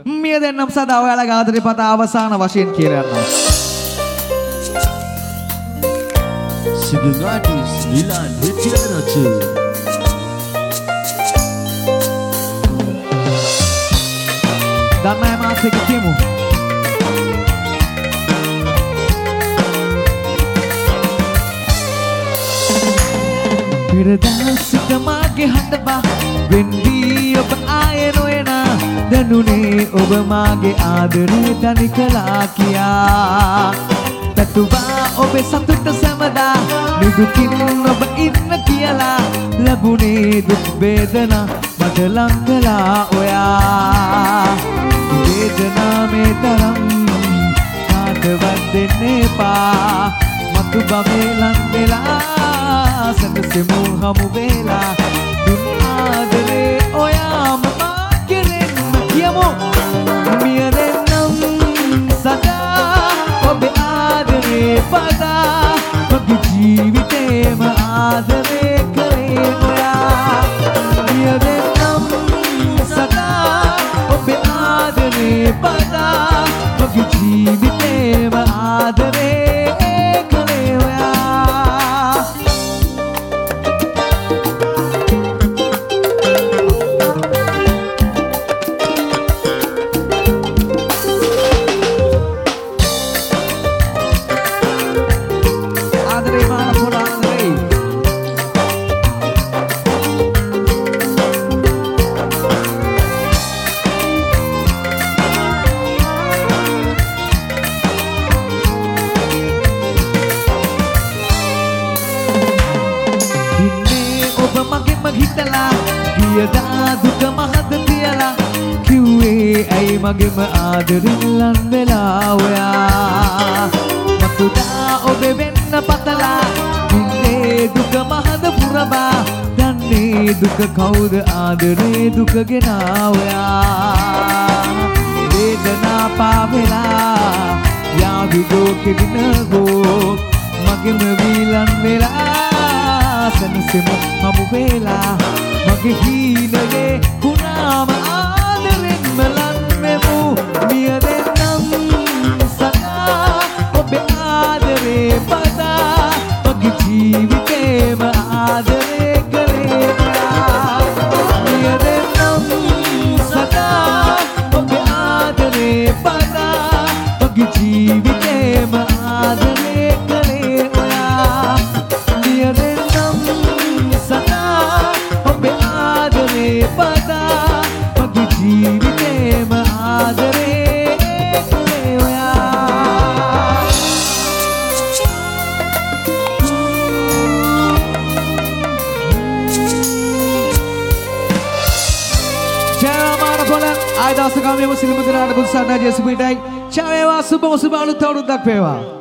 මිය දෙන්නම් සදා ඔයාලගේ ආදරේ පත අවසාන වශයෙන් කියලා යනවා. Singing artist Milan Hettiarachchi. දන්නයි මාත් එක්ක කියමු. පෙරදැසිත මාගේ හඬබා වෙන්වී ඔබ ආයේ නොයනා දැනුනේ ඔබ මාගේ ආදරේ තනි කළා කියා පැතුවා ඔබේ සතුට සැමදා නිදුකින් ඔබ ඉන්න කියලා ලැබුණේ දුක් වේදනා මට ලං කළා ඔයා වේදනා මේ තරම් කාටවත් දෙන්න එපා මතු බමේ ලං වෙලා සැනසෙමු හමු වෙලා දුන් ආදරේ ඔයාම මා කෙරෙන්න කියමු මිය දෙන්නම් සදා ඔබේ ආදරේ පදා මගේ ජීවිතේම ආදරේ කරේ ඔයා මිය දෙන්නම් සදා ඔබේ ආදරේ පදා මගේ ජීවිතේම ආදරේ කරේ ඔයා ගියදා දුක මහද තියලා කිව්වේ ඇයි මගේම ආදරෙන් ලං වෙලා ඔයා මතුදා ඔබේ වෙන්න පතලා ඉන්නේ දුක මහද පුරබා දන්නේ දුක කවුද ආදරේ දුක ගෙනා ඔයා වේදනා පාවෙලා යාවිදෝ කෙදිනගෝ මගේම වීලන් වෙලා සනසෙමු හමු වෙලා මගේ හීනයේ කුණාම ආදරෙන්ම ලන් වෙමු මිය දෙන්නම් සදා ඔබේ ආදරේ පදා මගේ ජීවිතේම ආදරේ කරේ මිය දෙන්නම් සදා ඔබේ ආදරේ පදා මගේ ජීවිතේම ආදරේ කරේ ඔයා මිය දෙන්නම් සදා ඔබේ ආදරේ පදා මගේ ජීවිතේම ආදරේ කරේ ඔයා ජයමාන පොළ ආය දවසක මේ මුස්ලිම් දෙනාට බුදුසරණ ජේසුස් පිටයි චාවේවා සුබ අලුත් අවුරුද්දක් වේවා